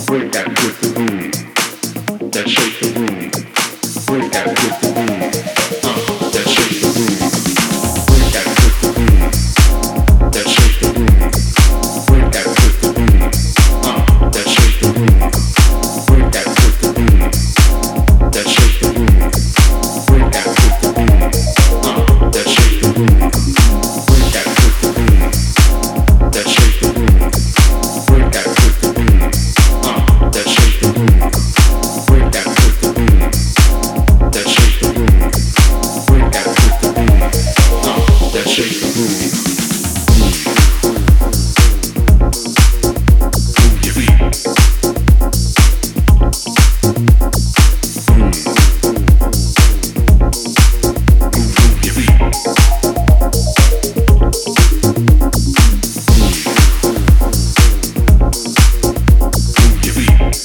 Break that with the boom. That shake the room. Break that with the boom. That shake the room. Break that with the boom. That shake the room. Break that with the boom. That shake the room. Break that with the boom. That shake the room. Break that with the boom. That shake the room. Break that with the boom. That shake the room. Break that with the boom. That shake the room. Break that with the boom. That shake the room. Break that with the boom. That shake the room. Move your feet. Move your feet. Move your feet.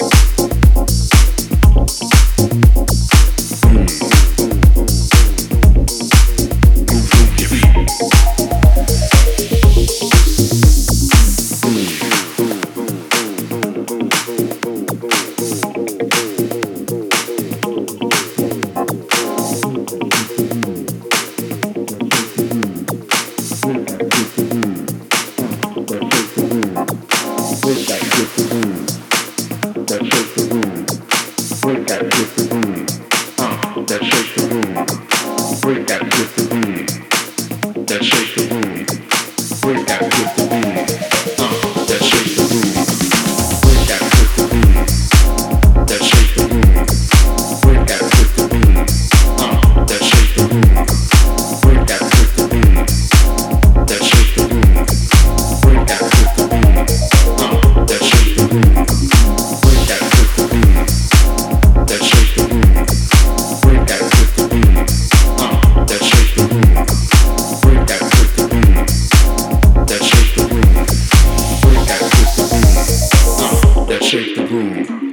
Break that with the boom. That shake the room. Break that with the boom. That shake the room. Break that with the boom. That shake the room. Break that with the boom. That shake the room. Break that with the boom. That shake the room. Break that with the boom. That shake the room. Break that with the boom. That shake the room. Break that with the boom. That shake the room. Break that with the boom. That shake the room. Break that with the boom. That shake the room. Break that with the boom. That shake the room. Break that with the boom. That shake the room.